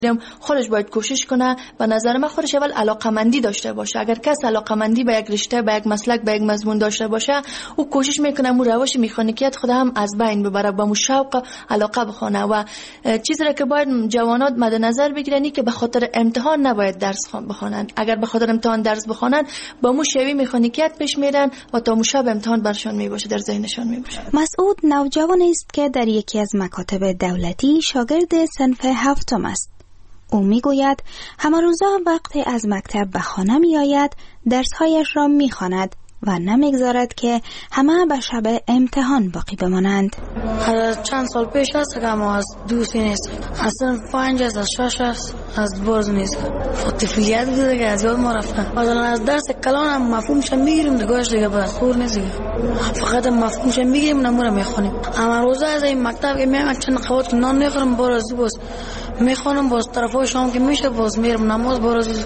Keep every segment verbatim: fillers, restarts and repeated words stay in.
خودش باید کوشش کنه. به نظر من خودش اول علاقمندی داشته باشه. اگر کس علاقمندی به یک رشته، به یک مسلک، به یک مضمون داشته باشه، او کوشش میکنه مو روش میخانیکیت خود هم از بین ببره، با مو شوق علاقه بخونه. و چیزی را که باید جوانات مد نظر بگیرن که به خاطر امتحان نباید درس بخونن. اگر به خاطر امتحان درس بخونن با مو شوی میخانیکیت پیش میرن و تا مو شب امتحان برشان میباشه، در ذهنشان میباشه. مسعود نوجوانی است که در یکی از مکاتب دولتی شاگرد صنف هفتم است. او میگوید همه روزا وقتی از مکتب به خانه می آید درسهایش را می خواند و نمیگذارد که همه به شب امتحان باقی بمانند. از چند سال پیش است که ما از دوستی نیست، اصلا پنج از شش است از برز نیست. طفلیت بوده که از یاد ما رفته. مثلا از درس کلان هم مفهومش میگیریم دیگهش دیگه بس خور نیست دیگه. فقط مفهومش میگیریم نمور میخونیم. اما روزا از این مکتب که میام چند قوت نان میخورم باز باز میخونم باز طرفای شام که میشه باز میرم نماز باز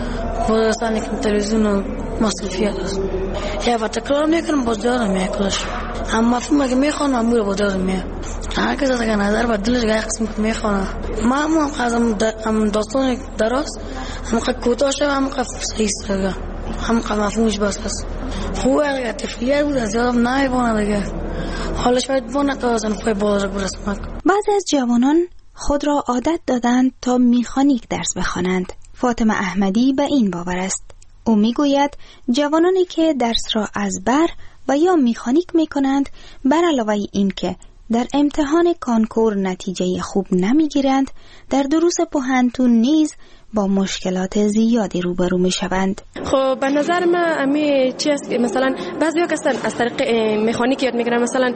باز سانی که تلویزیون و مصرفیات است. یا وقت تکرار میکنم باز دارم میکلش. اما مفهوم که میخونم امور باز دارم میام. هر کس از نظر با دلش یک قسم میخونه. ما هم از هم داستان درست هم که کوتاه شد هم که صحیح شد هم که مفهومش بس است. خوبه اگر طفلیت بود از یادم نمیبونه دیگه. حالش باید بونه تا از نفای بالا را برسم. بعضی از جوانان خود را عادت دادند تا میخانیک درس بخوانند. فاطمه احمدی به این باور است. او میگوید جوانانی که درس را از بر و یا میخانیک میکنند بر علاوه این که در امتحان کانکور نتیجه خوب نمیگیرند، در دروس پوهنتون نیز با مشکلات زیادی روبرو می شوند. خب به نظر من امی چی است مثلا بعضیا کسان از طریق مکانیک یاد میگیرن، مثلا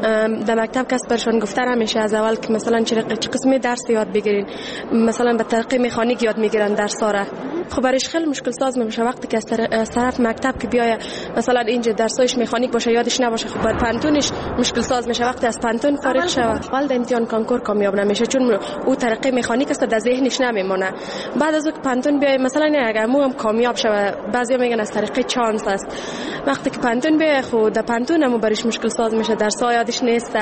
در مکتب کس برشون گفته همیشه از اول که مثلا چه قسمی درس یاد بگیرین، مثلا به طریق مکانیک یاد میگیرن درس ها. خب برایش خیلی مشکل ساز میشه وقتی که از طرف مکتب که بیای مثلا اینجا درسایش مکانیک باشه یادش نباشه. خب بر پانتونش مشکل ساز میشه وقتی از پانتون فارغ شه، اول در امتحان کانکور کامیاب نمیشه چون او طریق مکانیک است در ذهنش نمیمونه. بعد از اون پانتون بیای مثلا اگر مو هم کامیاب شه، بعضیا میگن از طریق چانس است. وقتی که پانتون بیای خود در پانتون هم برایش مشکل ساز میشه، درس‌ها یادش نیست.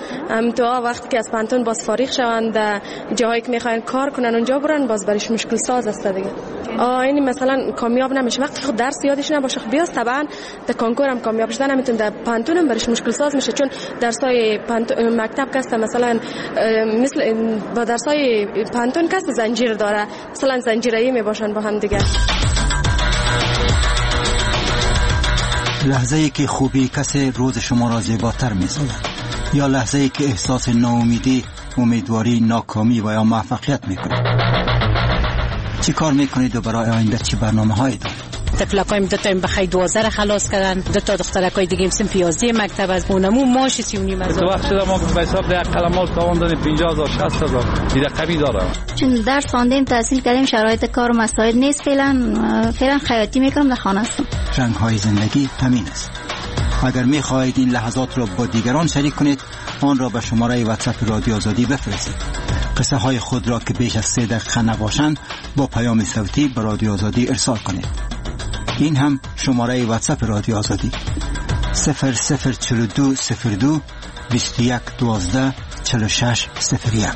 ام تو وقتی که از پانتون باز فارغ شوند جایی که میخواین کار کنن اونجا برن باز برایش مشکل ساز است دیگه. آ این مثلا کامیاب نمیشه وقتی خود درس یادش نباشه. خب بیاست طبعا در کانکور هم کامیاب شدن نمیتونه، در پانتون هم برایش مشکل ساز میشه چون درسای مکتب کسته مثلا مثل با درسای پانتون کسته زنجیر داره، مثلا زنجیره‌ای میباشن با هم دیگه. لحظه ای که خوبی کسی روز شما را زیباتر می‌سازد یا لحظه ای که احساس ناامیدی، امیدواری، ناکامی و یا موفقیت می‌کنید. چی کار می‌کنید و برای آینده چی برنامه‌هایی دارید؟ تفلکایم دو تا بخای دوازده خلاص کردن، دو تا دخترکای دیگه هم سن پیازده مکتب از اونمو ماش سی و نیم هزار. تو وقت شده ما به حساب ده قلمات تاوان دادیم پنجاه هزار شصت هزار دیگه قوی داره. چون درس خواندیم تحصیل کردیم شرایط کار و مسائل نیست، فعلا فعلا خیاطی میکنم در خانه هستم. رنگ‌های زندگی همین است. اگر می‌خواهید این لحظات را با دیگران شریک کنید آن را به شماره واتساپ رادیو آزادی بفرستید. قصه های خود را که بیش از سه دقیقه نباشند با پیام صوتی به رادیو آزادی ارسال کنید. این هم شماره واتساپ رادیو آزادی صفر صفر چهل و دو صفر دو بیست و یک دوازده چهل و شش صفر یک.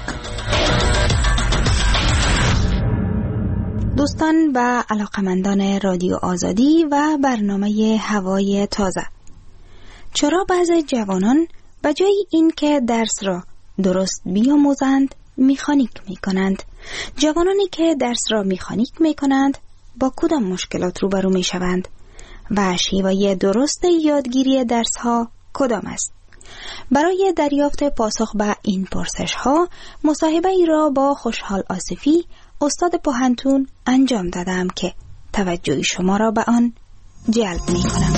دوستان و علاقمندان رادیو آزادی و برنامه هوای تازه، چرا بعضی جوانان به جای این که درس را درست بیاموزند میخانیک میکنند؟ جوانانی که درس را میخانیک میکنند با کدام مشکلات روبرو میشوند و شیوه درست یادگیری درس ها کدام است؟ برای دریافت پاسخ به این پرسش ها مصاحبه ای را با خوشحال آصفی استاد پوهنتون انجام دادم که توجه شما را به آن جلب می کنم.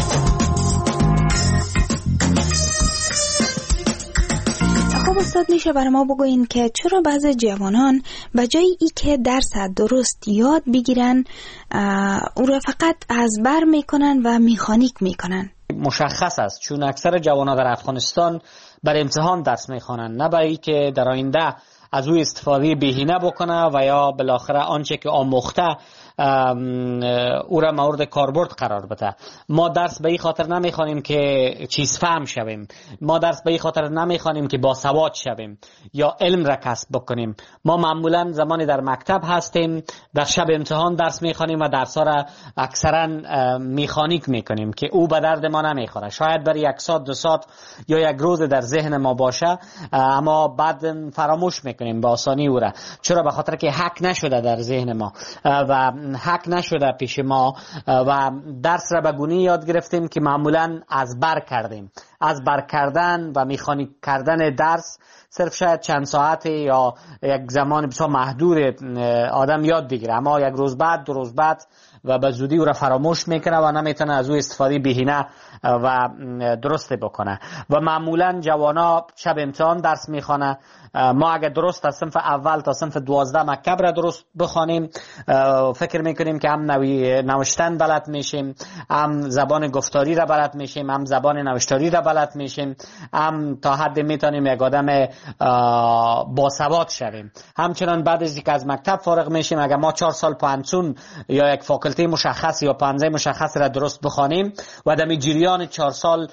خب استاد میشه برای ما بگوین که چرا بعضی جوانان به جای ای که درس درست یاد بگیرن او را فقط از بر میکنن و میخانیک میکنن؟ مشخص است چون اکثر جوانان در افغانستان بر امتحان درس میخوانند، نه برای که در آینده از او استفاده بهینه بکنه و یا بالاخره آنچه که آموخته او را مورد کاربرد قرار بده. ما درس به این خاطر نمیخوانیم که چیز فهم شویم، ما درس به این خاطر نمیخوانیم که باسواد شویم یا علم را کسب بکنیم. ما معمولا زمانی در مکتب هستیم، در شب امتحان درس میخوانیم و درس ها را اکثرا میخانیک میکنیم که او به درد ما نمیخوره. شاید برای یک ساعت دو ساعت یا یک روز در ذهن ما باشه، اما بعد فراموش میکنیم با آسانی او را. چرا؟ به خاطر که حک نشده در ذهن ما و حک نشده پیش ما و درس را به گونه یاد گرفتیم که معمولا از بر کردیم. از بر کردن و میخانیک کردن درس صرف شاید چند ساعت یا یک زمان بسیار محدود آدم یاد بگیره، اما یک روز بعد دو روز بعد و به زودی او را فراموش میکنه و نمیتونه از او استفاده بهینه و درسته بکنه. و معمولا جوانا شب امتحان درس میخوانه. ما اگر درست از صنف اول تا صنف دوازده مکتب را درست بخوانیم، فکر میکنیم که هم نوی نوشتن بلد میشیم، هم زبان گفتاری را بلد میشیم، هم زبان نوشتاری را بلد میشیم، هم تا حد میتونیم یک آدم باسواد شویم. همچنان بعد از اینکه از مکتب فارغ میشیم، اگر ما چهار سال پانسون یا یک فاکولته مشخص یا پانزه مشخص را درست بخوانیم و در جریان چهار سال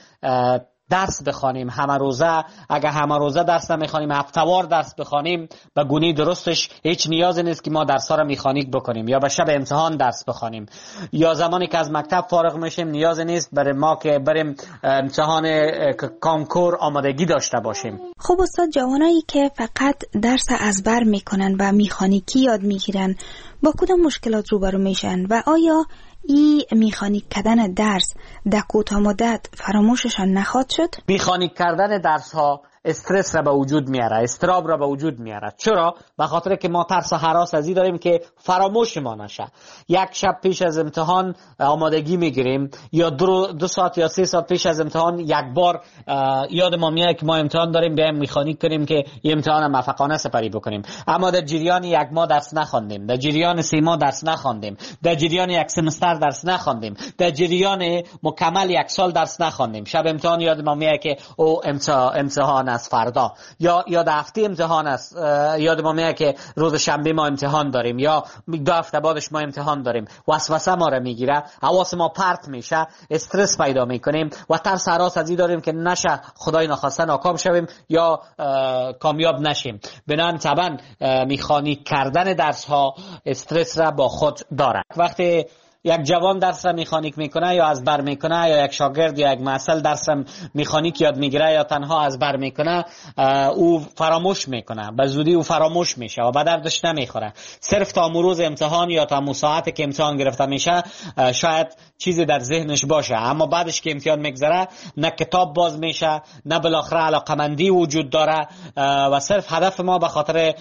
درس بخوانیم همه روزه، اگر همه روزه درس نمیخوانیم، هفته‌وار درس بخوانیم، به گونه درستش هیچ نیازی نیست که ما درس‌ها را میخانیک بکنیم یا به شب امتحان درس بخوانیم. یا زمانی که از مکتب فارغ میشیم نیازی نیست برای ما که بریم امتحان کنکور آمادگی داشته باشیم. خب استاد، جوانایی که فقط درس از بر میکنن و میخانیکی یاد میگیرن با کدام مشکلات روبرو میشن و آیا ای میخانیک کردن درس در کوتاه مدت فراموششان نخواهد شد؟ میخانیک کردن درس ها استرس را به وجود میاره، استراب را به وجود میاره. چرا؟ به خاطر که ما ترس و هراس از این داریم که فراموش ما نشه. یک شب پیش از امتحان آمادگی میگیریم یا دو, دو ساعت یا سه ساعت پیش از امتحان یک بار یاد ما میاد که ما امتحان داریم، بیایم میخانیک کنیم که این امتحان موفقانه سپری بکنیم. اما در جریان یک ماه درس نخواندیم، در جریان سه ماه درس نخواندیم، در جریان یک سمستر درس نخواندیم، در جریان مکمل یک سال درس نخواندیم. شب امتحان یاد ما میاد که او امتحان از فردا یا یا در هفته امتحان است، یاد ما میاد که روز شنبه ما امتحان داریم یا دو هفته بعدش ما امتحان داریم. وسوسه ما را میگیره، حواس ما پرت میشه، استرس پیدا میکنیم و ترس هراس از این داریم که نشه خدای نخواسته ناکام شویم یا کامیاب نشیم. بنابراین طبعا میخانیک کردن درس ها استرس را با خود داره. وقتی یک جوان درس را میخانیک میکنه یا از بر میکنه، یا یک شاگرد یا یک محصل درس را میخانیک یاد میگیره یا تنها از بر میکنه، او فراموش میکنه، به زودی او فراموش میشه و به دردش نمیخوره. صرف تا روز امتحان یا تا ساعتی که امتحان گرفته میشه شاید چیزی در ذهنش باشه، اما بعدش که امتحان میگذره نه کتاب باز میشه، نه بالاخره علاقمندی وجود داره و صرف هدف ما به خاطر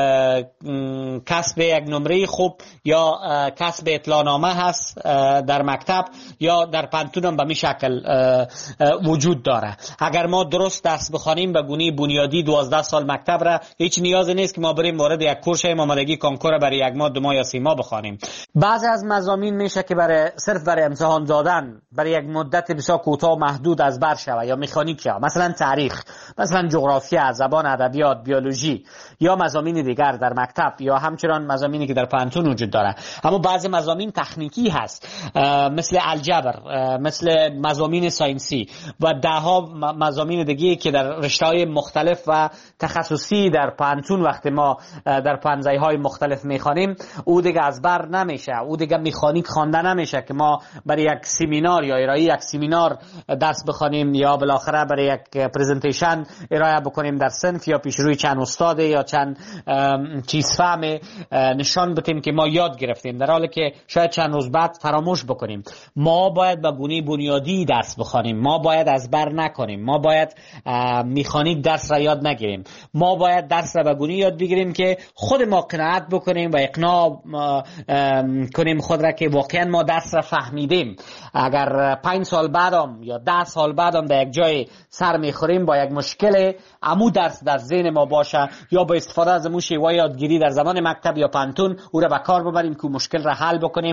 کسب یک نمره خوب یا کسب اطلاعنامه در مکتب یا در پانتون هم به می شکل وجود داره. اگر ما درست درس بخوانیم به گونه بنیادی دوازده سال مکتب را، هیچ نیازی نیست که ما بریم وارد یک کورس آمادگی کنکور برای یک ماه دو ماه یا سه ماه بخوانیم. بعضی از مضامین میشه که برای صرف برای امتحان دادن برای یک مدت بسیار کوتاه و محدود از بر شود یا مکانیک شود، مثلا تاریخ، مثلا جغرافیا، زبان، ادبیات، بیولوژی یا مضامین دیگر در مکتب یا همچنان مضامینی که در پانتون وجود داره. اما بعضی مضامین تکنیکی هست، مثل الجبر، مثل مضامین ساینسی و ده ها مضامین دیگه که در رشته‌های مختلف و تخصصی در پانتون وقتی ما در پانزه‌های مختلف میخوانیم او دیگه از بر نمیشه، او دیگه مکانیک خوانده نمیشه که ما برای یک سمینار یا ارائه یک سمینار درس بخوانیم یا بالاخره برای یک پرزنتیشن ارائه بکنیم در صنف یا پیش روی چند استاد یا چند چیز فهم نشان بدیم که ما یاد گرفتیم، در حالی که شاید چند روز بعد فراموش بکنیم. ما باید به گونه بنیادی درس بخوانیم، ما باید از بر نکنیم، ما باید مکانیک درس را یاد نگیریم، ما باید درس را به گونه یاد بگیریم که خود ما قناعت بکنیم و اقناع کنیم خود را که واقعا ما درس را فهمیدیم. اگر پنج سال بعدم یا ده سال بعدم در یک جای سر میخوریم با یک مشکل، عمو درس در ذهن ما باشه یا با استفاده از مو شیوه یادگیری در زمان مکتب یا پانتون او را به کار ببریم که مشکل را حل بکنیم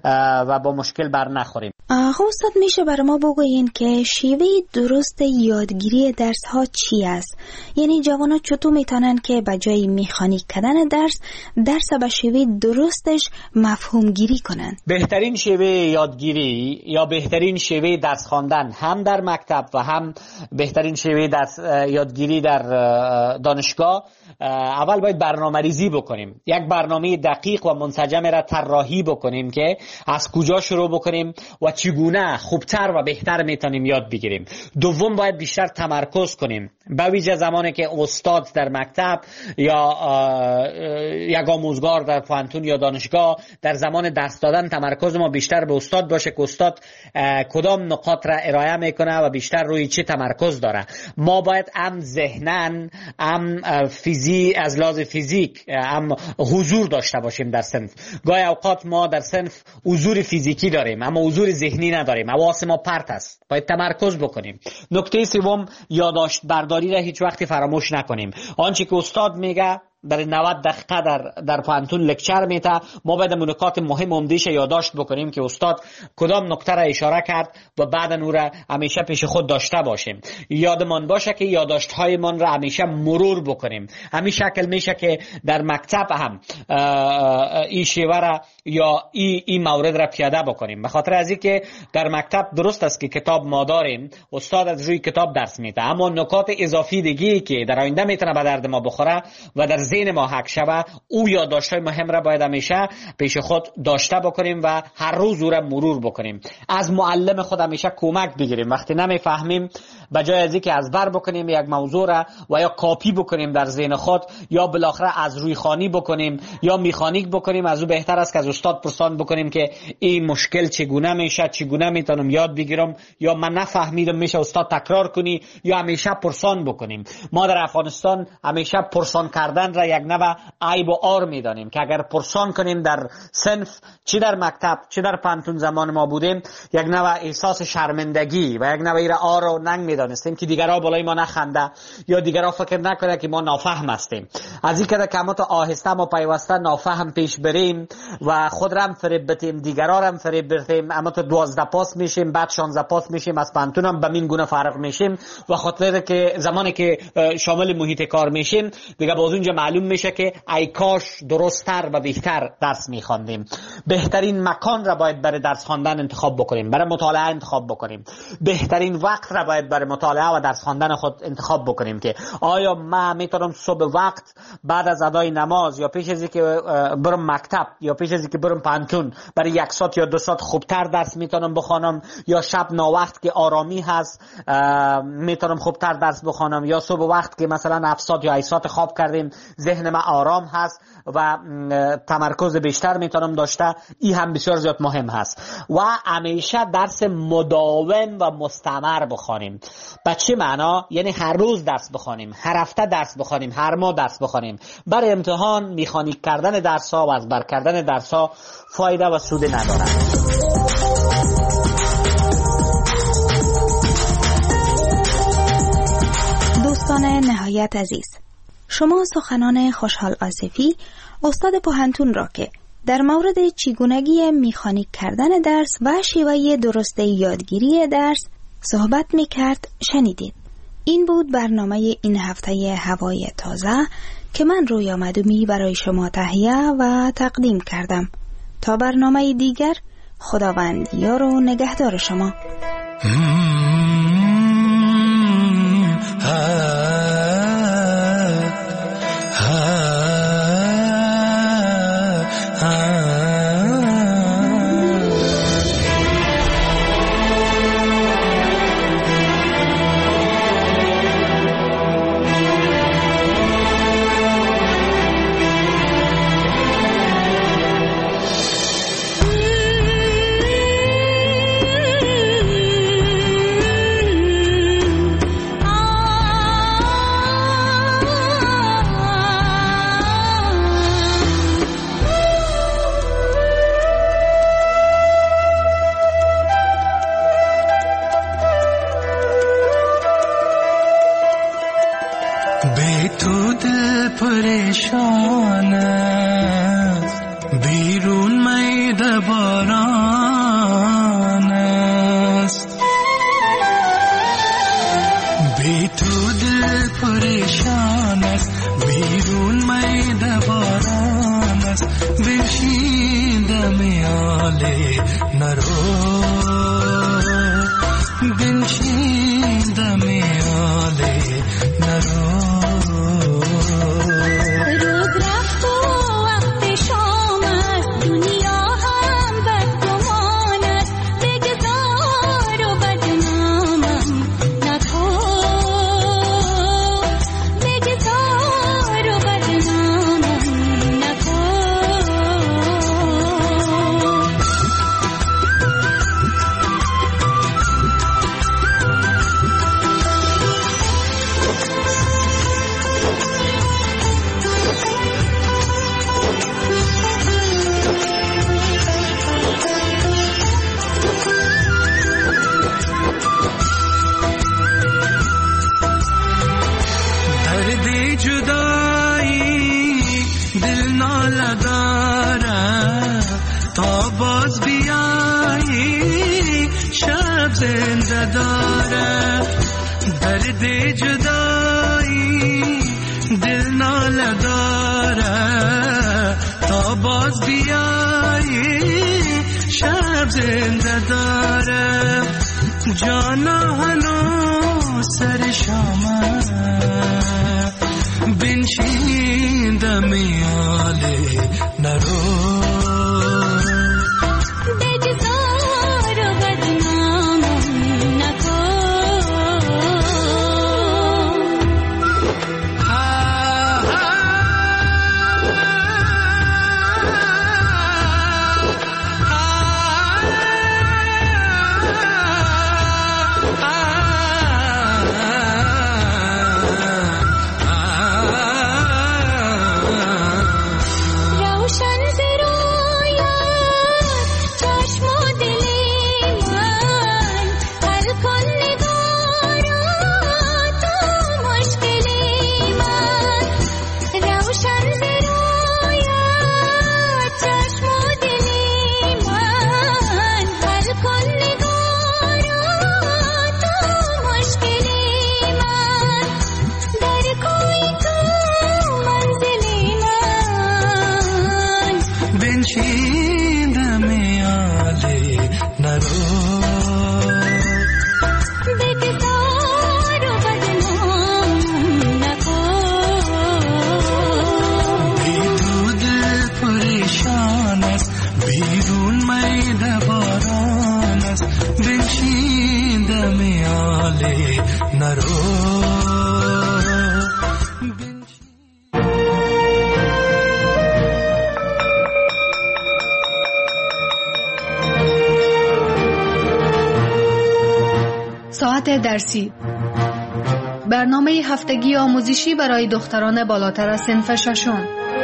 و با مشکل بر نخوریم. خب استاد میشه برای ما بگوین که شیوه درست یادگیری درس ها چی است؟ یعنی جوان ها چطور میتونن که به جای مکانیک کردن درس درس به شیوه درستش مفهوم گیری کنن؟ بهترین شیوه یادگیری یا بهترین شیوه درس خواندن هم در مکتب و هم بهترین شیوه درس یادگیری در دانشگاه، اول باید برنامه‌ریزی بکنیم. یک برنامه دقیق و منسجم را طراحی بکنیم که از کجا شروع بکنیم و چگونه خوبتر و بهتر میتونیم یاد بگیریم. دوم باید بیشتر تمرکز کنیم، به ویژه زمانی که استاد در مکتب یا یک آموزگار در پانتون یا دانشگاه در زمان درس دادن تمرکز ما بیشتر به استاد باشه که استاد کدام نقاط را ارائه میکنه و بیشتر روی چه تمرکز داره. ما باید هم ذهنن هم فیزی از لحاظ فیزیک هم حضور داشته باشیم در صنف. گاهی اوقات ما در صنف حضور فیزیکی داریم اما حضور ذهنی نداریم، حواس ما پرت است، باید تمرکز بکنیم. نکته سوم، یادداشت برداری را هیچ وقت فراموش نکنیم. آنچه که استاد میگه در نود دقیقه در در پانتون لکچر میته، ما باید نکات مهم عمده‌اش یادداشت بکنیم که استاد کدام نکته را اشاره کرد و بعد اون را همیشه پیش خود داشته باشیم. یادمان باشه که یادداشت های من را همیشه مرور بکنیم. همین شکل میشه که در مکتب هم این شیوه را یا این این مورد را پیاده بکنیم. به خاطر از اینکه در مکتب درست است که کتاب ما داریم، استاد از روی کتاب درس میده، اما نکات اضافی دیگه که در آینده میتونه به درد ما بخوره و در ذهن ما حک شوه، او یادداشت‌های مهم را باید همیشه پیش خود داشته بکنیم و هر روز او را مرور بکنیم. از معلم خود همیشه کمک بگیریم. وقتی نمیفهمیم به جای از اینکه از بر بکنیم یک موضوع را و یا کاپی بکنیم در ذهن خود یا بالاخره از روی خوانی بکنیم یا میخانیک بکنیم، از او بهتر است که از استاد پرسان بکنیم که این مشکل چگونه میشه، چگونه میتونم یاد بگیرم، یا من نفهمیدم میشه استاد تکرار کنی، یا همیشه پرسان بکنیم. ما در افغانستان همیشه پرسان کردن را یک نوع عیب و عار میدانیم که اگر پرسان کنیم در صنف، چی در مکتب چی در پانتون زمان ما بودیم، یک نوع احساس شرمندگی و یک نوع ایره عار و ننگ میدانستیم که دیگرها بالای ما نخنده یا دیگرها فکر نکنه که ما نافهم هستیم. از این که کمات آهسته ما پیوسته نافهم پیش بریم و خود را هم فریب بدیم، دیگرها را هم فریب بدیم، اما تو دوازده پاس میشیم، بعد شانزده پاس میشیم، از پانتون هم به این گونه فرق میشیم و خاطر که زمانی که شامل محیط کار میشیم دیگه باز اونجا معلوم میشه که ای کاش درست‌تر و بهتر درس میخواندیم. بهترین مکان را باید برای درس خواندن انتخاب بکنیم، برای مطالعه انتخاب بکنیم. بهترین وقت را باید برای مطالعه و درس خواندن خود انتخاب بکنیم که آیا من میتونم صبح وقت بعد از ادای نماز یا پیش از اینکه برم مکتب یا پیش از اینکه برم پانتون برای یک ساعت یا دو ساعت خوبتر درس میتونم بخوانم، یا شب ناوقت که آرامی هست میتونم خوبتر درس بخوانم، یا صبح وقت که مثلا هفت ساعت یا هشت ساعت خواب کردیم ذهن من آرام هست و تمرکز بیشتر میتونم داشته. این هم بسیار زیاد مهم هست. و همیشه درس مداوم و مستمر بخوانیم. به چه معنا؟ یعنی هر روز درس بخوانیم، هر هفته درس بخوانیم، هر ماه درس بخوانیم. برای امتحان میخانیک کردن درس ها و از بر کردن درس ها فایده و سود ندارد. دوستان نهایت عزیز، شما سخنان خوشحال آصفی استاد پوهنتون را که در مورد چگونگی مکانیک کردن درس و شیوه درست یادگیری درس صحبت میکرد شنیدید. این بود برنامه این هفته هوای تازه که من رویا مدومی برای شما تهیه و تقدیم کردم. تا برنامه دیگر، خداوند یار و نگهدار شما. دمیاله نرو بنشین دمیاله نرو زنده داره درد جدایی دل ناله داره تا باز بیایی شب زنده داره جانا هنو سر شامه بنشین دمیاله نرو ساعت درسی، برنامه هفتگی آموزشی برای دختران بالاتر از صنف ششم.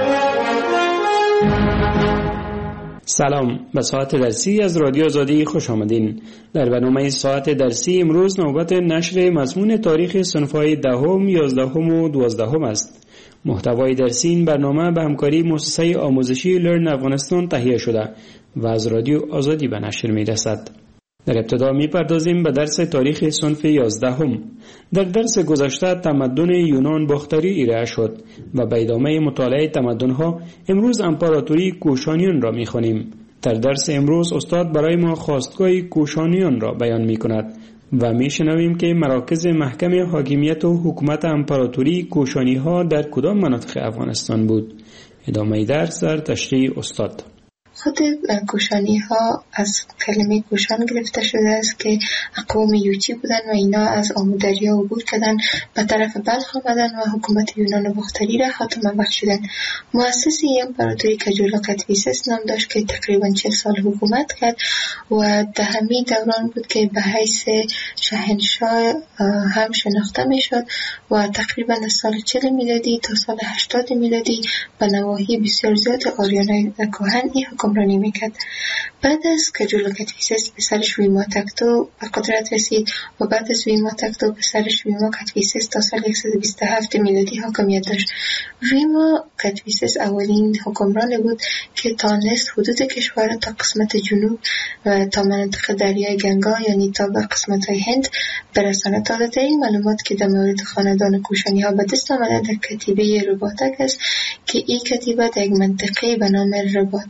سلام، به ساعت درسی از رادیو آزادی خوش آمدین. در برنامه ساعت درسی امروز نوبت نشر مضمون تاریخ صنف‌های دهم، یازدهم و دوازدهم است. محتوای درسی این برنامه به همکاری مؤسسه آموزشی لرن افغانستان تهیه شده و از رادیو آزادی به نشر می‌رسد. در ابتدا می‌پردازیم به درس تاریخ صنف یازدهم. در درس گذشته تمدن یونان باختری ارائه شد و به ادامه مطالعه تمدن‌ها امروز امپراتوری کوشانیان را می‌خوانیم. در درس امروز استاد برای ما خواستگاه کوشانیان را بیان می‌کند و می‌شنویم که مراکز محکم حاکمیت و حکومت امپراتوری کوشانی‌ها در کدام مناطق افغانستان بود. ادامه درس در تشریح استاد. خود کوشانی ها از کلمه کوشان گرفته شده است که اقوام یوچی بودن و اینا از آمودریا عبور کردن به طرف بلخ آمدن و حکومت یونان باختری را خاتمه بخشیدن. مؤسس امپراتوری کجولا کدفیسس نام داشت که تقریبا چهل سال حکومت کرد و در همین دوران بود که به حیث شاهنشاه هم شناخته می شد و تقریبا از سال چهل میلادی تا سال هشتاد میلادی به نواحی بسیار زیاد آریانای کهن این حکمرانی میکرد. بعد از کجولا کدفیسس پسرش ویما تکتو به قدرت رسید و بعد از ویما تکتو پسرش ویما کدفیسس تا سال صد و بیست و هفت میلادی حاکمیت داشت. ویما کدفیسس اولین حکمران بود که تانست حدود کشور تا قسمت جنوب و تا مناطق دریای گنگا یعنی تا به قسمت های هند برساند. تا این معلومات که در مورد خاندان کوشانی ها به دست آمده در کتیبه رباطک است که این کتیبه در یک منطقه به نام رباطک بین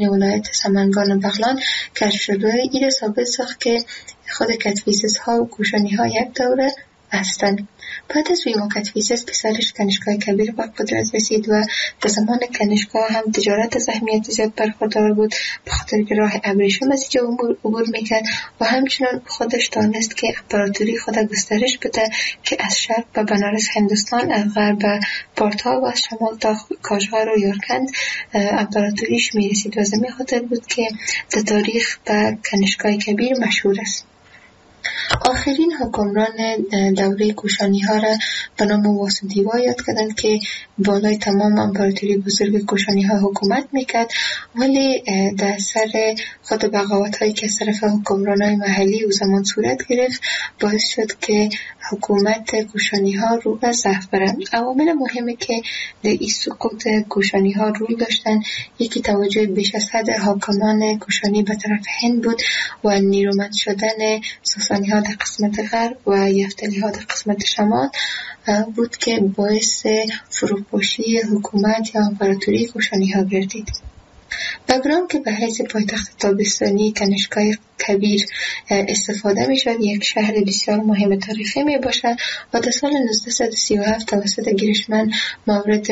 بین ولایت سمنگان و بغلان کشف شد و این ثابت ساخت که خود کتفیسس ها و کوشانی ها یک دوره هستند. بعد از ویما کتفیسس پسرش کنیشکای کبیر به قدرت رسید و در زمان کنیشکا هم تجارت از اهمیت زیاد برخوردار بود، به خاطر که راه ابریشم از اینجا عبور میکرد و همچنان خودش دانست که امپراتوری خود گسترش بده که از شرق به بنارس هندوستان، از غرب به پارتا و از شمال تا کاشغر و یارکند امپراتوریش میرسید و زمین خاطر بود که در تاریخ به کنیشکای کبیر مشهور است. آخرین حکمران دوره کوشانی ها را به نام واسودیوا یاد کردند که بالای تمام امپراتوری بزرگ کوشانی ها حکومت میکرد، ولی در سر خود بغاوت هایی که از طرف حکمران های محلی و زمان صورت گرفت باعث شد که حکومت کوشانی ها رو به ضعف برند. عوامل مهمی که در این سقوط کوشانی ها رول داشتن، یکی توجه بیش از حد حاکمان کوشانی به طرف هند بود و نیرومند شدن ساسانی ها در قسمت غرب و یفتلی ها در قسمت شمال بود که باعث فروپاشی حکومت یا امپراتوری کوشانی ها گردید. بگرام که به حیث پایتخت تابستانی کنیشکای کبیر استفاده می شد، یک شهر بسیار مهم تاریخی می باشد و در سال نوزده سی و هفت توسط گیرشمن مورد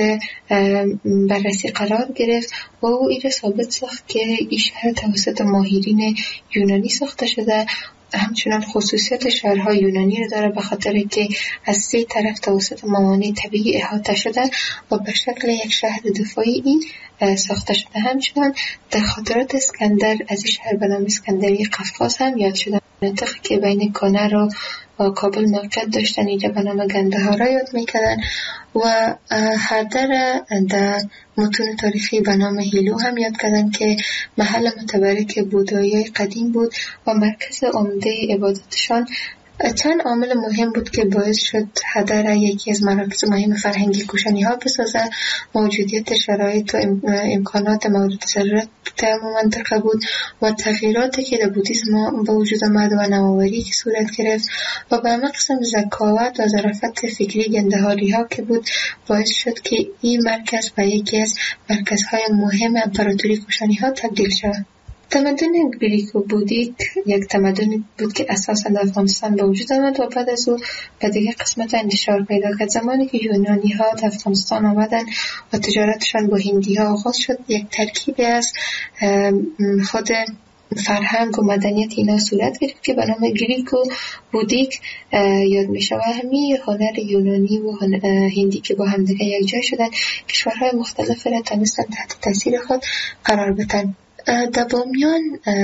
بررسی قرار گرفت و او این ثابت ساخت که این شهر توسط ماهرین یونانی ساخته شده. همچنان خصوصیت شهرهای یونانی رو داره به خاطر که از سه طرف توسط موانع طبیعی احاطه شده و به شکل یک شهر دفاعی این ساخته شده. همچنان در خاطرات اسکندر از این شهر به نام اسکندری قفقاز هم یاد شده. منطقه که بین کانر و کابل موقعیت داشتن اینجا به نام گندهارا یاد میکردن و هردر در متون تاریخی به نام هیلو هم یاد کردن که محل متبرک بودایی قدیم بود و مرکز عمده عبادتشان. چند عامل مهم بود که باعث شد هدر یکی از مراکز مهم فرهنگی کوشانی ها بسازه. موجودیت شرایط و امکانات مورد ضرورت در منطقه بود و تغییراتی که در بودیسم به وجود آمد و نوآوری که صورت گرفت و به همه قسم ذکاوت و ظرافت فکری گندهاری ها که بود باعث شد که این مرکز به یکی از مرکزهای مهم امپراتوری کوشانی ها تبدیل شد. تمدن گریک و بودیک یک تمدن بود که اساساً در افغانستان به وجود آمد و بعد از او به دیگر قسمت انتشار پیدا کرد. زمانی که یونانی ها در افغانستان آمدن و تجارتشان با هندی ها آغاز شد، یک ترکیبی از خود فرهنگ و مدنیت اینا صورت گرفت که به نام گریک و بودیک یاد می شود. همین هنر یونانی و هندی که با همدیگه یک جای شدن، کشورهای مختلف را تونستن تحت تاثیر خود قرار بدن. در بامیان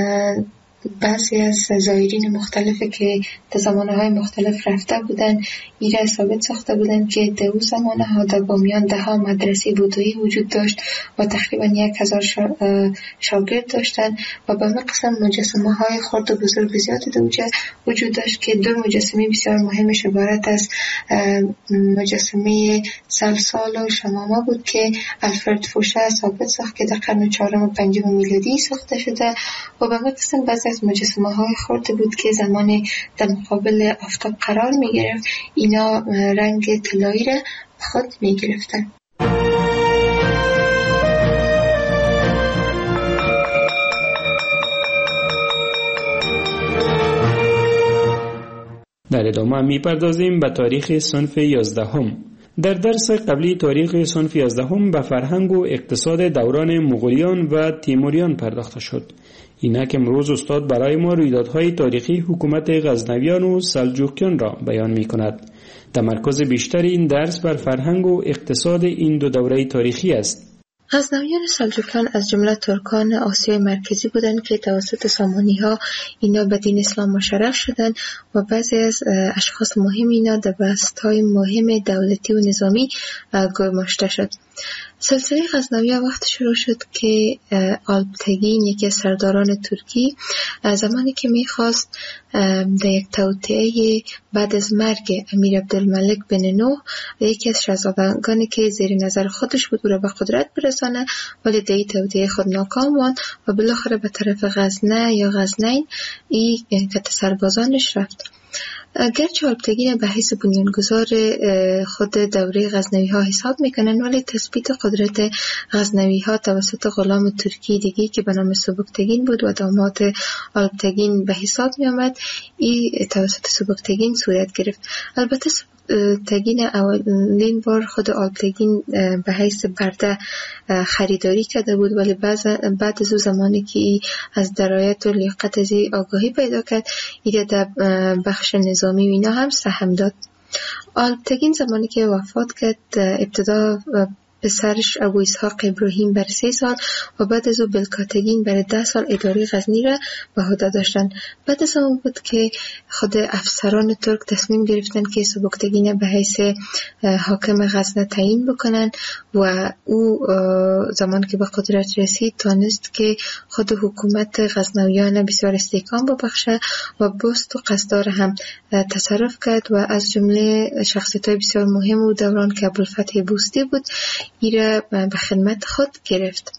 بعضی از زائرین مختلفی که در زمانهای مختلف رفته بودن ایره ثابت ساخته بودن که در اون زمانها در بامیان ده ها مدرسه بودایی وجود داشت و تقریبا یک هزار شاگرد داشتن و به مقصد مجسمه های خرد و بزرگ زیادی در اونجا وجود داشت که دو مجسمه بسیار مهمش عبارت از مجسمه سلسال و شمامه بود که الفرد فوشه ثابت ساخت که در قرن چهارم و پنجم میلادی ساخته شده و به مقصد بعضی از مجسمه های خرد بود که زمان در مقابل آفتاب قرار می گرفت اینا رنگ طلایی را خود می گرفتن. در ادامه می پردازیم به تاریخ صنف یازدهم. در درس قبلی تاریخ صنف یازدهم به فرهنگ و اقتصاد دوران مغولیان و تیموریان پرداخته شد. اینک امروز استاد برای ما رویدادهای تاریخی حکومت غزنویان و سلجوقیان را بیان می کند. تمرکز بیشتر این درس بر فرهنگ و اقتصاد این دو دوره تاریخی است. غزنویان و سلجوقیان از جمله ترکان آسیای مرکزی بودند که توسط سامانی ها اینا به دین اسلام مشرف شدند و بعضی از اشخاص مهم اینا در بست‌های مهم دولتی و نظامی گماشته شد. سلسله غزنویان وقت شروع شد که آلپتگین یکی از سرداران ترکی زمانی که میخواست در یک توطئه بعد از مرگ امیر عبدالملک بن نوح یکی از شاهزادگانی که زیر نظر خودش بود او را به قدرت برسانه، ولی در این توطئه خود ناکام ماند و بالاخره به طرف غزنه یا غزنین این کت سربازانش رفت. گرچه الپتگین به حیث بنیانگذار خود دوره غزنوی ها حساب میکنن، ولی تثبیت قدرت غزنوی ها توسط غلام ترکی دیگی که به نام سبکتگین بود و داماد الپتگین به حساب می آمد، این توسط سبکتگین صورت گرفت. البته تگین اولین بار خود الپتگین به حیث برده خریداری کرده بود، ولی بعد از زمانی که از درایت و لیاقت از آگاهی پیدا کرد، ایده در بخش نظامی و اینا هم سهم داد. الپتگین زمانی که وفات کرد، ابتدا پسرش ابو اسحاق ابراهیم بر سه سال و بعد از او بلکاتگین بر ده سال اداره غزنی را به عهده داشتند. بعد از اون بود که خود افسران ترک تصمیم گرفتن که سبکتگین به حیث حاکم غزنه تعیین بکنن و او زمان که به قدرت رسید تانست که خود حکومت غزنویان بسیار استحکام ببخشه و بست و قصدار هم تصرف کرد و از جمله شخصیت‌های بسیار مهم و دوران که ابوالفتح بوستی بود ایره به خدمت خود گرفت.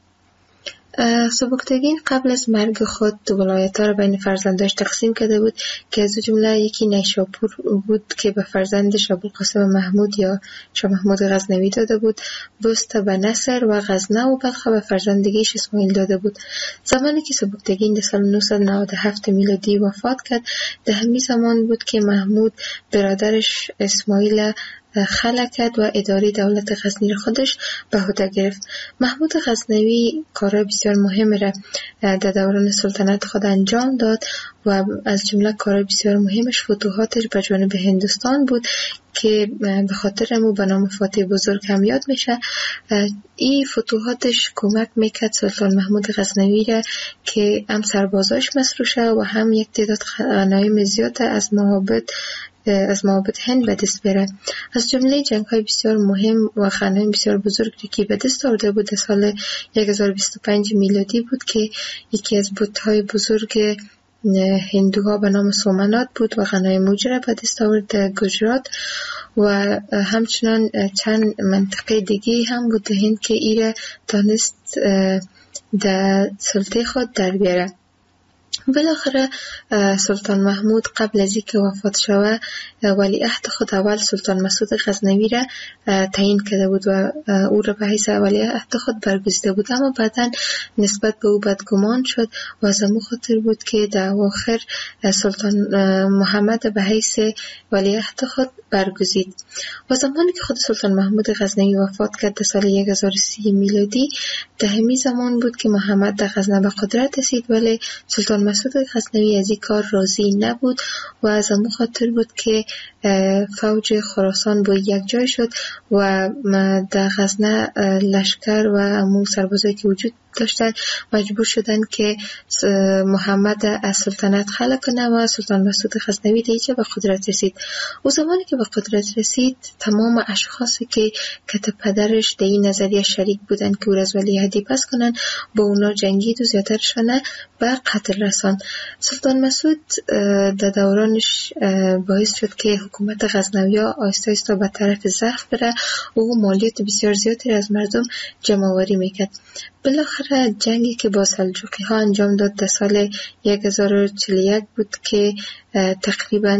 سبکتگین قبل از مرگ خود ولایت‌ها را بین فرزنداش تقسیم کرده بود که از جمله یکی نیشاپور بود که به فرزندش ابوالقاسم محمود یا شاه محمود غزنوی داده بود، بست به نصر و غزنه و بلخ به فرزندگیش اسماعیل داده بود. زمانی که سبکتگین در سال نهصد و نود و هفت میلادی وفات کرد، در همین زمان بود که محمود برادرش اسماعیل خلع کرد و اداره دولت غزنی را خودش به عهده گرفت. محمود غزنوی کارهای بسیار مهم را در دوران سلطنت خود انجام داد و از جمله کارهای بسیار مهمش فتوحاتش به جانب هندوستان بود که به خاطر امو به نام فاتح بزرگ هم یاد میشه. این فتوحاتش کمک میکرد سلطان محمود غزنوی را که هم سربازاش مسروع شه و هم یک تعداد غنایم زیاد از معابد از معابد هند به دست بره. از جمله جنگ های بسیار مهم و غنایم بسیار بزرگی که به دست آورده بود در سال هزار و بیست و پنج میلادی بود که یکی از بت‌های بزرگ هندوها به نام سومنات بود و غنایم موجه را به دست آورد در گجرات و همچنان چند منطقه دیگه هم بود در هند که ایره دانست در سلطه خود در بیاره. بالاخره سلطان محمود قبل از اینکه وفات شود ولیعهد خود اول سلطان مسعود غزنوی را تعیین کرده بود و او را به حیث ولیعهد خود برگزیده بود، اما بعدا نسبت به او بدگمان شد و از همون خاطر بود که در اواخر سلطان محمد به حیث ولیعهد خود برگزید. و زمانی که خود سلطان محمود غزنوی وفات کرد در سال هزار و سی میلادی، در همین زمان بود که محمد در غزنه به قدرت رسید، ولی سلطان مسعود غزنوی از این کار راضی نبود و از همون خاطر بود که فوج خراسان با یک جای شد و در غزنه لشکر و همون سربازایی که وجود داشتن مجبور شدن که محمد از سلطنت خلع کنه و سلطان مسعود غزنوی دیگه به قدرت رسید. و زمانی که به قدرت رسید تمام اشخاصی که کت پدرش در این نظریه شریک بودن که او را از ولیعهدی پس کنن با اونا جنگید و زیادترشانه به قتل رساند. سلطان مسعود در دورانش باعث شد که حکومت غزنوی‌ها آهسته آهسته به طرف ضعف بره و او مالیات بسیار زیادی از مردم جمع آوری میکرد. بالاخره جنگی که با سلجوقی ها انجام داد در سال هزار و چهل و یک بود که تقریبا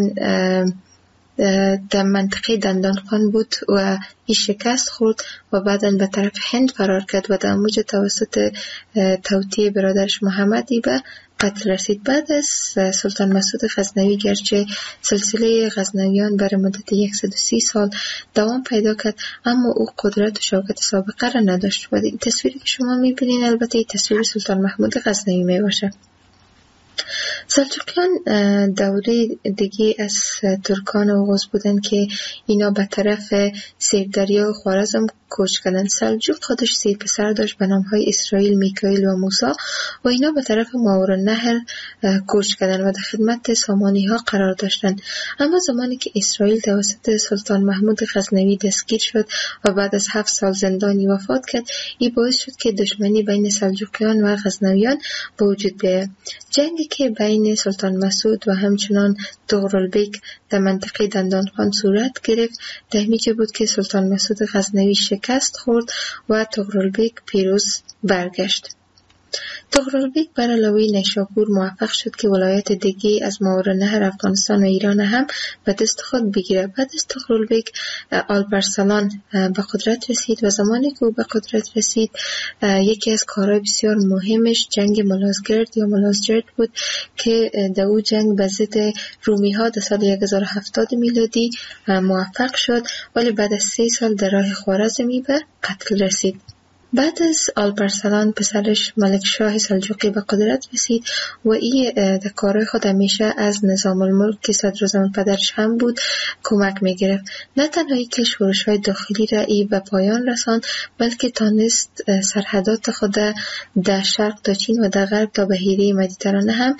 در منطقه دندانخان بود و این شکست خورد و بعداً به طرف هند فرار کرد و در موج توسط توطئه برادرش محمدی به قتل رسید. بعد از سلطان مسعود غزنوی گرچه سلسله غزنویان برای مدت صد و سی سال دوام پیدا کرد، اما او قدرت و شوکت سابقه را نداشت و تصویری که شما میبینین البته تصویر سلطان محمود غزنوی میباشه. سلجوقیان دوره دیگه از ترکان اوغوز بودن که اینا به طرف سیردریا و خوارزم کوچ کردن. سلجوق خودش سه پسر داشت به نامهای اسرائیل، میکائیل و موسی و اینا به طرف ماورالنهر کوچ کردن و در خدمت سامانی ها قرار داشتن. اما زمانی که اسرائیل توسط سلطان محمود غزنوی دستگیر شد و بعد از هفت سال زندانی وفات کرد، این باعث شد که دشمنی بین سلجوقیان و غزنویان به وجود بیاید. جنگی که بین سلطان مسعود و همچنان طغرالبیک در منطقه دندانخان صورت گرفت، در همینجا بود که سلطان مسعود غزنوی شکست خورد و طغرالبیک پیروز برگشت. تغرل بر علاوه نیشاپور موفق شد که ولایت دیگه از ماورالنهر افغانستان و ایران هم به دست خود بگیره. بعد از تغرل بیگ آلپارسلان به قدرت رسید و زمانی که او به قدرت رسید یکی از کارهای بسیار مهمش جنگ ملازگرد یا ملازجرد بود که در او جنگ به ضد رومی ها در سال هزار و هفتاد میلادی موفق شد، ولی بعد از سه سال در راه خوارزمی به قتل رسید. بعد از آلپارسلان پسرش ملک شاه سلجوقی به قدرت رسید و این در کارهای خود همیشه از نظام الملک که صدراعظم پدرش هم بود کمک میگرفت. نه تنهایی که شورش‌های داخلی را ای به پایان رساند، بلکه تانست سرحدات خود در شرق تا چین و در غرب تا بحیره مدیترانه هم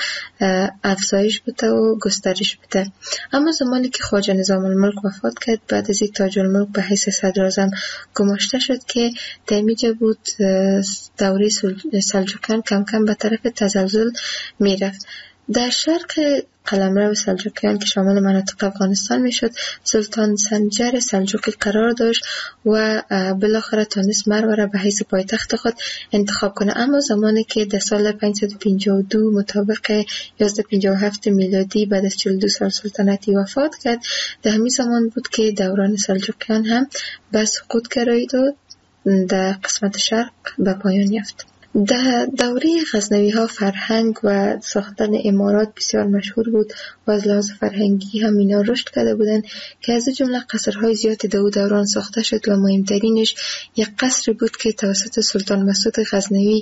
افزایش بده و گسترش بده. اما زمانی که خواجه نظام الملک وفات کرد، بعد از یک تاج الملک به حیث صدراعظم گماشته شد که در میجه بود دوره سلجوقیان کم کم به طرف تزلزل می رفت. در شرق قلمرو سلجوقیان که شامل مناطق افغانستان می شد، سلطان سنجر سلجوقی قرار داشت و بالاخره تانست مرو را به حیث پایتخت خود انتخاب کنه. اما زمانی که در سال پانصد و پنجاه و دو مطابق یازده پنجاه و هفت میلادی بعد از چهل و دو سال سلطنتی وفات کرد، در همین زمان بود که دوران سلجوقیان هم به سقوط گرایید و در قسمت شرق به پایان یافت. در دوره غزنوی ها فرهنگ و ساختن امارات بسیار مشهور بود و از لحاظ فرهنگی هم اینا رشد کرده بودند که از جمله قصرهای زیاد در او دوران ساخته شد و مهمترینش یک قصر بود که توسط سلطان مسعود غزنوی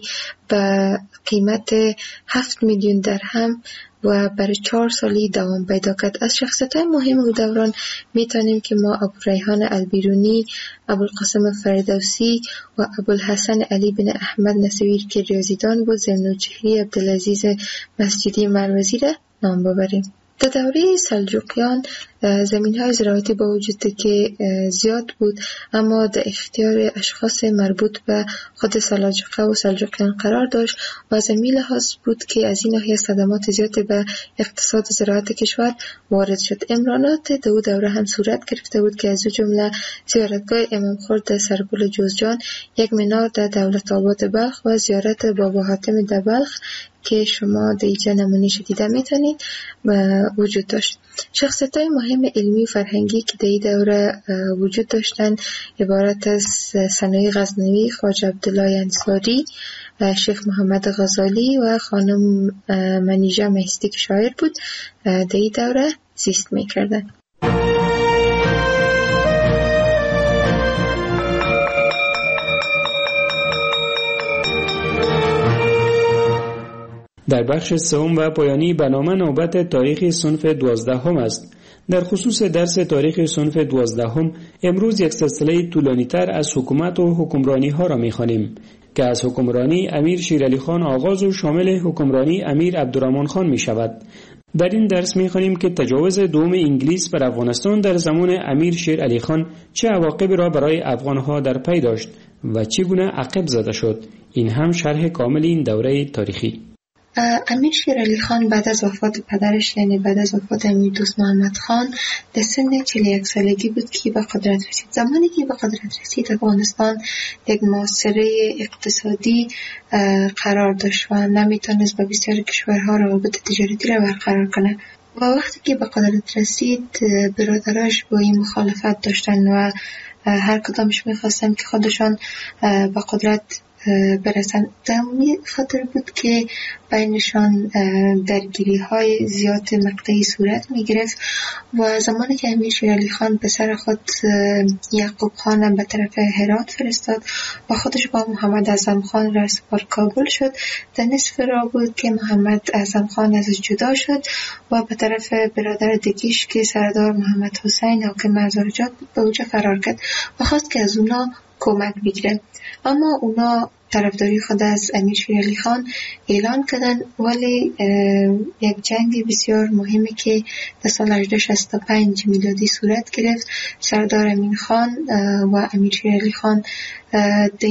به قیمت هفت میلیون درهم و برای چهار سالی دوام پیدا کرد. از شخصیت‌های مهم او دوران میتونیم که ما ابوریحان البیرونی، ابوالقاسم فردوسی و ابوالحسن علی بن احمد نصیر که ریاضیدان بود، ذوالنوجهی عبدالعزیز مسجدی مروزی را نام ببریم. در دوره سلجوقیان زمین‌های زراعتی با وجود که زیاد بود، اما در اختیار اشخاص مربوط به خود سلاجقه و سلجوقیان قرار داشت و از این لحاظ بود که از این ناحیه صدمات زیادی به اقتصاد زراعت کشور وارد شد. امرانات در او دوره هم صورت گرفته بود که از جمله زیارتگاه امام خورد سرپل جوزجان، یک منار در دولت آباد بلخ و زیارت بابا حاتم در بلخ که شما در اینجا نمونه‌اش دیده میتونید وجود داشت. شخصیت‌های مهم علمی و فرهنگی که در این دوره وجود داشتند عبارت از ثنایی غزنوی، خواجه عبدالله انصاری، شیخ محمد غزالی و خانم منیژه مهستی که شاعر بود در این دوره زیست میکردند. در بخش سوم و پایانی برنامه نوبت تاریخ صنف دوازدهم است. در خصوص درس تاریخ صنف دوازدهم امروز یک سلسله طولانی تر از حکومت و حکمرانی ها را می خوانیم که از حکمرانی امیر شیرعلی خان آغاز و شامل حکمرانی امیر عبدالرحمن خان می شود. در این درس می خوانیم که تجاوز دوم انگلیس بر افغانستان در زمان امیر شیرعلی خان چه عواقبی را برای افغان ها در پی داشت و چگونه عقب زده شد. این هم شرح کامل این دوره تاریخی. امیر شیرعلی خان بعد از وفات پدرش، یعنی بعد از وفات امیر دوست محمد خان، در سن چهل و یک سالگی بود که به قدرت رسید. زمانی که به قدرت رسید افغانستان یک معاصره اقتصادی قرار داشت و نمیتونست با بسیار کشورها روابط تجارتی را برقرار کنه و وقتی که به قدرت رسید برادراش با این مخالفت داشتن و هر کدامش میخواستن که خودشان به قدرت برسن. در همین خاطر بود که بینشان درگیری های زیاد مقطعی صورت می گرفت و زمانی که امیر شیرعلی خان پسر خود یعقوب خان به طرف هرات فرستاد و خودش با محمد اعظم خان را سپار کابل شد، در نصف راه بود که محمد اعظم خان ازش جدا شد و به طرف برادر دیگیش که سردار محمد حسین حاکم هزارجات بود به اوجه فرار کرد و خواست که از اونا کمک بگیره. اما اونا طرفداری خود از امیر شیرعلی خان اعلان کردن، ولی یک جنگ بسیار مهمی که در سال هزار و هشتصد و شصت و پنج میلادی صورت گرفت، سردار امین خان و امیر شیرعلی خان در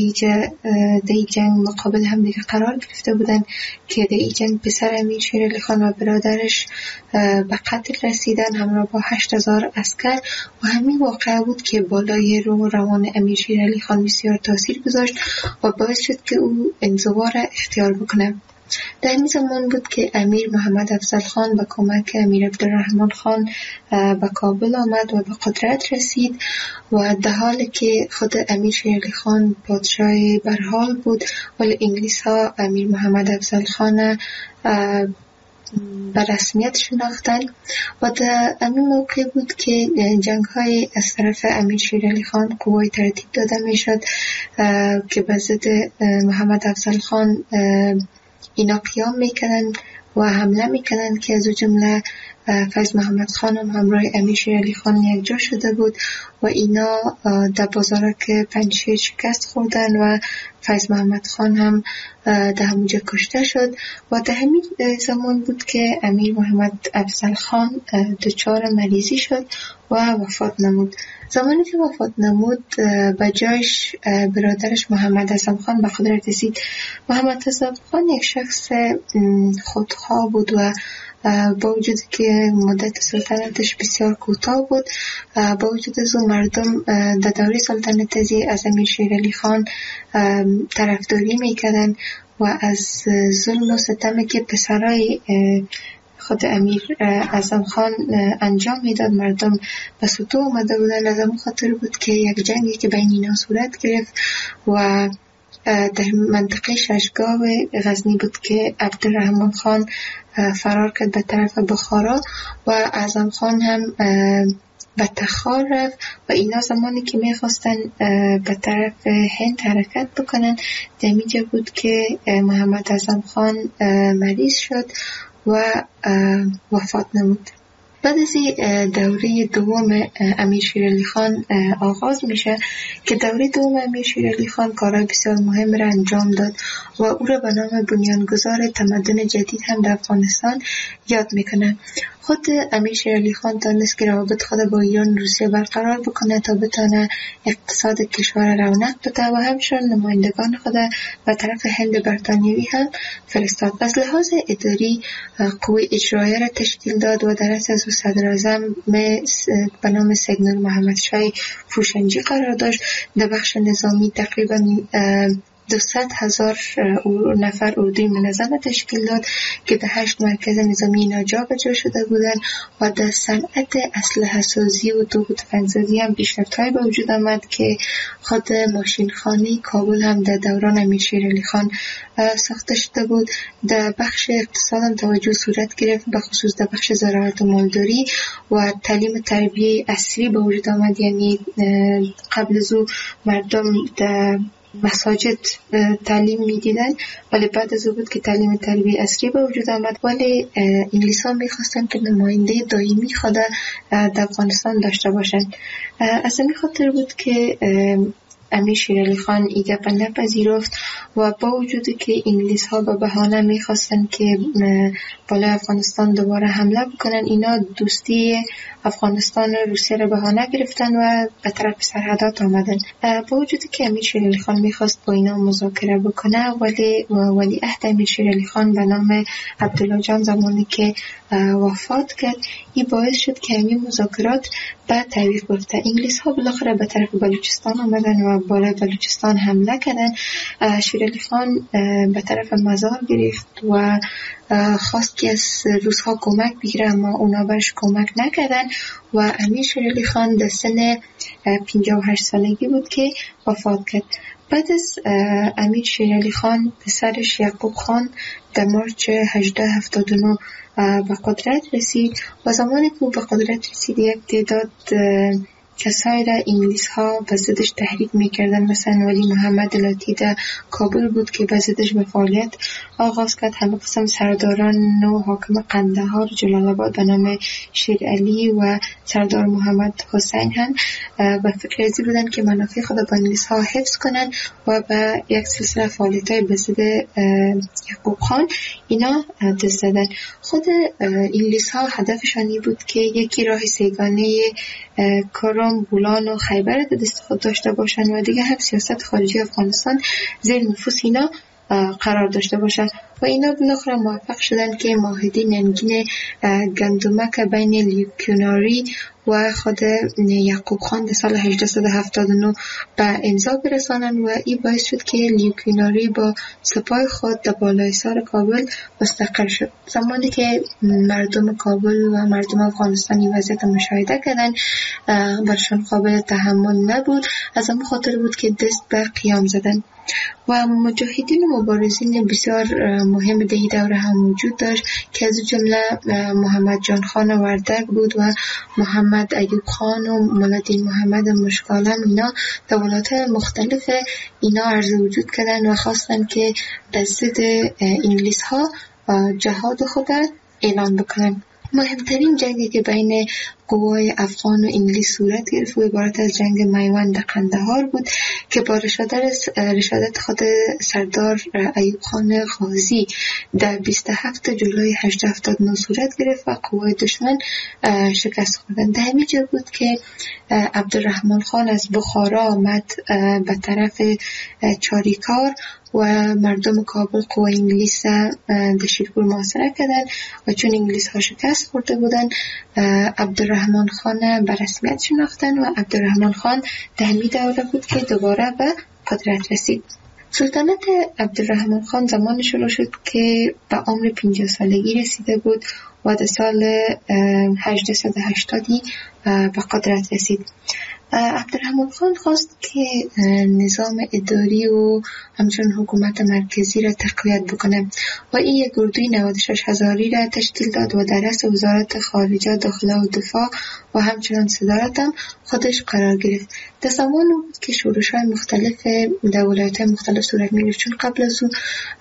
این جنگ مقابل هم دیگه قرار گرفته بودن که در این جنگ پسر امیر شیرعلی خان و برادرش به قتل رسیدن همراه با هشت هزار عسکر و همین واقعه بود که بالای روح روان امیر شیرعلی خان بسیار تاثیر گذاشت و باعث شد که او انزوا را اختیار بکنه. در همین زمان بود که امیر محمد افضل خان با کمک امیر عبدالرحمن خان به کابل آمد و به قدرت رسید و در حالی که خود امیر شیر علی خان پادشاه برحال بود، ولی انگلیس ها امیر محمد افضل خان به رسمیت شناختن و در همین موقع بود که جنگ های از طرف امیر شیر علی خان قوای ترتیب داده می شد که به ضد محمد افضل خان اینا قیام می کردن و حمله می کردن که از جمله فیض محمد خان هم همراه امیر شیر علی خان یک جا شده بود و اینا در بازارک پنجشیر شکست خوردن و فیض محمد خان هم در همونجا کشته شد و در همین زمان بود که امیر محمد افضل خان دچار مریضی شد و وفات نمود. زمانی که وفات نمود به جایش برادرش محمد اعظم خان به قدرت رسید. محمد اعظم خان یک شخص خودخواه بود و با وجود که مدت سلطنتش بسیار کوتاه بود، با وجود از اون مردم در دوره سلطنت از امیر شیر علی خان طرفداری میکردن و از ظلم و ستمی که پسرای خود امیر اعظم خان انجام میداد مردم به سطوح اومده بودن. از اون خاطر بود که یک جنگی که بین اینا صورت گرفت و در منطقه ششگاه غزنی بود که عبدالرحمن خان فرار کرد به طرف بخارا و اعظم خان هم به تخار رفت و اینا زمانی که میخواستن به طرف هند حرکت بکنن در اینجا بود که محمد اعظم خان مریض شد و وفات نمود. بعد از دوره دوم امیر شیر علی خان آغاز میشه که دوره دوم امیر شیر علی خان کارهای بسیار مهم را انجام داد و او را به نام بنیانگذار تمدن جدید هم در افغانستان یاد میکنه. خود امیر شیر علی خان دانست که روابط خود با ایران روسیه برقرار بکنه تا بتونه اقتصاد کشور رونق بده و همچنین نمایندگان خود به طرف هند برطانیوی هم فرستاد. از لحاظ اداری قوه اجرایی را تشکیل داد و در رأس از صدر اعظم به نام سید نور محمد شاه فوشنجی قرار داشت. در بخش نظامی تقریبا دویست هزار نفر اردوی منظم تشکیل داد که در هشت مرکز نظامی اینا جا به جا شده بودند و در صنعت اسلحه سازی و توپ تفنگ‌سازی هم پیشرفت‌هایی به وجود آمد که خود ماشینخانه کابل هم در دوران امیر شیر علی خان ساخته شده بود. در بخش اقتصاد هم توجه صورت گرفت، به خصوص در بخش زراعت و مالداری و تعلیم تربیه عصری به وجود آمد. یعنی قبل از او مردم در مساجد تعلیم میدیدن ولی بعد از او بود که تعلیم تربیه عصری به وجود آمد. ولی انگلیس ها میخواستن که نماینده دائمی خود در افغانستان داشته باشن. از این خاطر بود که امیر شیر علی خان ایگه پا نپذیرفت و با وجودی که انگلیس ها به بهانه میخواستن که بالای افغانستان دوباره حمله بکنن، اینا دوستی افغانستان و روسیه را بهانه گرفتن و به طرف سرحدات آمدن. با وجودی که امیر شیر علی خان میخواست با اینا مذاکره بکنه ولی ولی عهد امیر شیر علی خان به نام عبدالله جان زمانی که وفات کرد، این باعث شد که همین مذاکرات بعد تعویق بیفته. انگلیس ها بالاخره به طرف بلوچستان آمدن و بالای بلوچستان حمله کردن. شیر علی خان به طرف مزار گرفت و خواست که از روس‌ها کمک بگیره اما اونا برش کمک نکردن و امیر شیر علی خان در سن پنجاه و هشت سالگی بود که وفات کرد. بعد از امیر شیر علی خان پسرش یعقوب خان در مارچ هزار و هشتصد و هفتاد و نه به قدرت رسید و زمانی که به قدرت رسید یک تعداد کسایی را انگلیس ها به ضدش تحریک میکردن. مثلا ولی محمد لاتی در کابل بود که به ضدش به فعالیت آغاز کرد. همه قسم سرداران و حاکم قندهار جلال آباد به نام شیر علی و سردار محمد حسین هم به فکر ازی بودن که منافع خود با انگلیس ها حفظ کنن و به یک سلسله فعالیت های به ضد یعقوب خان اینا دست زدن. خود انگلیس ها هدفشان بود که یکی راه سیگانه کرم، بولان و خیبر در دست خود داشته باشن و دیگه هم سیاست خارجی افغانستان زیر نفوذ اینا قرار داشته باشن و اینا بالاخره موفق شدن که معاهده ننگین گندمک بین لیوکیوناری و خود یعقوب خان در سال هجده صد و هفتاد و نه به امضا برسانند و این باعث شد که لیوکیناری با سپاه خود در بالای سر کابل مستقر شد. زمانی که مردم کابل و مردم افغانستان این وضعیت مشاهده کردن برشان قابل تحمل نبود، از همون خاطر بود که دست به قیام زدن و مجاهدین و مبارزین بسیار مهم در این دوره هم وجود داشت که از جمله محمد جان خان وردک بود و محمد ایوب خان و مولادین محمد مشکالم. اینا در ولایات مختلف اینا عرض وجود کردن و خواستن که در ضد انگلیس ها جهاد خود اعلان بکنن. مهمترین جنگی که بین قوای افغان و انگلیس صورت گرفت و عبارت از جنگ میوند قندهار بود که با رشادت خود سردار ایوب خان غازی در بیست و هفتم جولای هجده هفتاد و نه صورت گرفت و قوای دشمن شکست خوردند. در همین جا بود که عبدالرحمن خان از بخارا آمد به طرف چاریکار و مردم کابل قوای انگلیس در شیرپور محاصره کردند و چون انگلیس ها شکست خورده بودند عبدالرحمن خان به رسمیت شناختند و عبدالرحمن خان در همین دوره بود که دوباره به قدرت رسید. سلطنت عبدالرحمن خان زمان شروع شد که به عمر پنجاه سالگی رسیده بود و در سال هجده صد و هشتادی به قدرت رسید. عبدالرحمن خان خواست که نظام اداری و همچنین حکومت مرکزی را تقویت بکنه و این یک اردوی نود و شش هزاری را تشکیل داد و در رأس وزارت خارجه، داخله و دفاع و همچنین صدارت هم خودش قرار گرفت. در زمان بود که شورش‌های مختلف در ولایت‌های مختلف صورت می‌گرفت، چون قبل از اون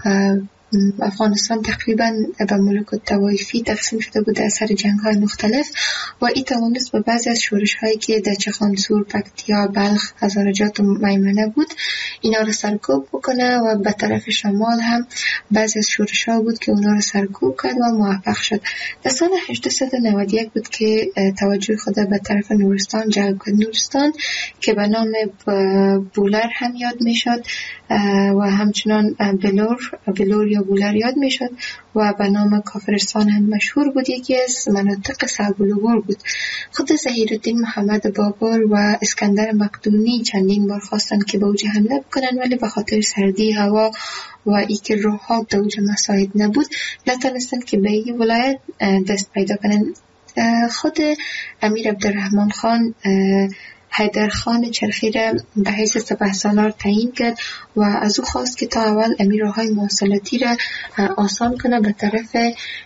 افغانستان تقریبا به ملوک الطوایفی تقسیم شده بود در سر جنگ‌های مختلف و این توانست به بعضی از شورش‌هایی که در چخانسور، پکتیا، بلخ، هزارجات و میمنه بود اینا رو سرکوب بکنه و به طرف شمال هم بعضی از شورش‌ها بود که اونا رو سرکوب کرد و موفق شد. در سال هجده صد و نود و یک بود که توجه خود به طرف نورستان جلب کرد. نورستان که به نام بولر هم یاد میشد و همچنان بلور بلور یا بولر یاد میشد و به نام کافرستان هم مشهور بود. یکی از مناطق صعب العبور بود. خود ظهیرالدین محمد بابر و اسکندر مقدونی چندین بار خواستند که به اوج حمله بکنن، ولی به خاطر سردی هوا و ای که راه‌ها در اوج مساعد نبود نتونستند که به این ولایت دست پیدا کنن. خود امیر عبدالرحمن خان حیدر خان چرخی را به حیث سپهسالار تعیین کرد و از او خواست که تا اول امیرهای مواصلاتی را آسان کنه به طرف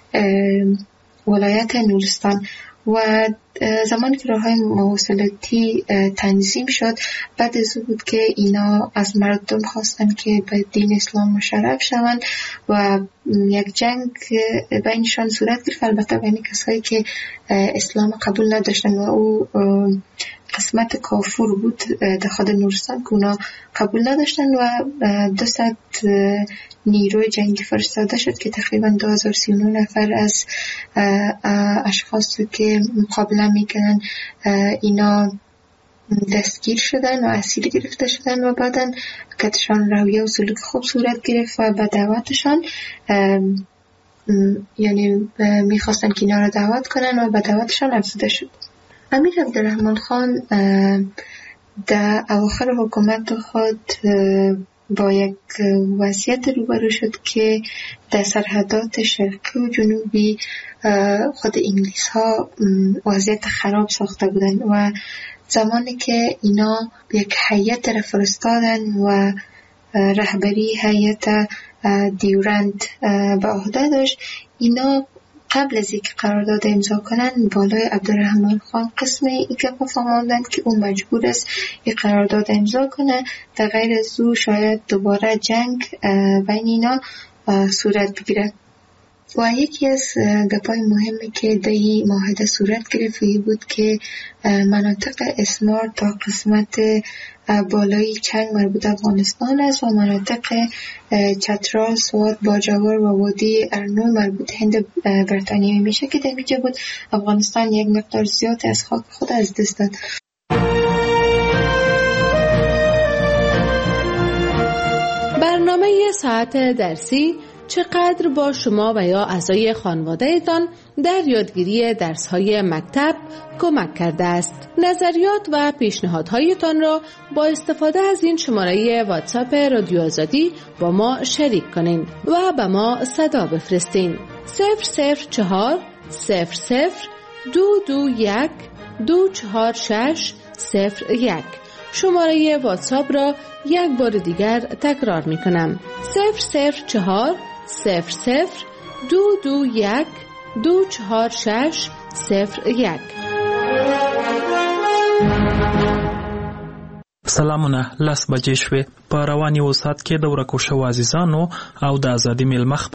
ولایت نورستان و زمانی که راه‌های مواصلاتی تنظیم شد بعد از او بود که اینا از مردم خواستن که به دین اسلام مشرف شوند و یک جنگ بینشان صورت گرفت، البته بین کسایی که اسلام قبول نداشتن و او قسمت کافور بود در خود نورستان که اونا قبول نداشتن و دو صد نیروی جنگی فرستاده شد که تقریبا دو هزار و سی و نه نفر از اشخاصی که مقابله میکنن اینا دستگیر شدن و اسیر گرفته شدن و بعدن کتشان رویه و سلوک خوب صورت گرفت و به دعوتشان یعنی میخواستن که اینا را دعوت کنن و به دعوتشان افزوده شد. امیر عبدالرحمن خان در اواخر حکومت خود با یک وضعیت روبرو شد که در سرحدات شرقی و جنوبی خود انگلیس ها وضعیت خراب ساخته بودند و زمانی که اینا یک هیئت را فرستادن و رهبری هیئت دیورند به عهده داشت، اینا قبل از اینکه قرارداد امضا کنن بالای عبدالرحمن خان قسمی ای که فهماندند که اون مجبور است این قرارداد امضا کنه، در غیر از او شاید دوباره جنگ بین اینا صورت بگیره. و یکی از گپای مهمی که در این معاهده صورت گرفت بود که مناطق اسمار تا قسمت بالای چنگ مربوط افغانستان است و مناطق چترال، سوات، باجوار و وادی ارنو مربوط هند بریتانیایی میشه که در اینجا بود افغانستان یک مقدار زیاد از خاک خود از دست داد. برنامه ساعت درسی چقدر با شما و یا اعضای خانواده‌تان در یادگیری درس‌های مکتب کمک کرده است. نظریات و پیشنهادهایتان را با استفاده از این شماره واتساپ رادیو آزادی با ما شریک کنین و به ما صدا بفرستین. صفر صفر چهار صفر صفر دو دو یک دو چهار شش صفر یک. شماره واتساپ را یک بار دیگر تکرار می کنم. صفر صفر چهار صفر صفر دو دو یک دو چهار شش صفر یک. سلامونه، لس بجې شوې. په رواني اوسات کې د ورکو شوو عزیزانو او د ازادي میلمه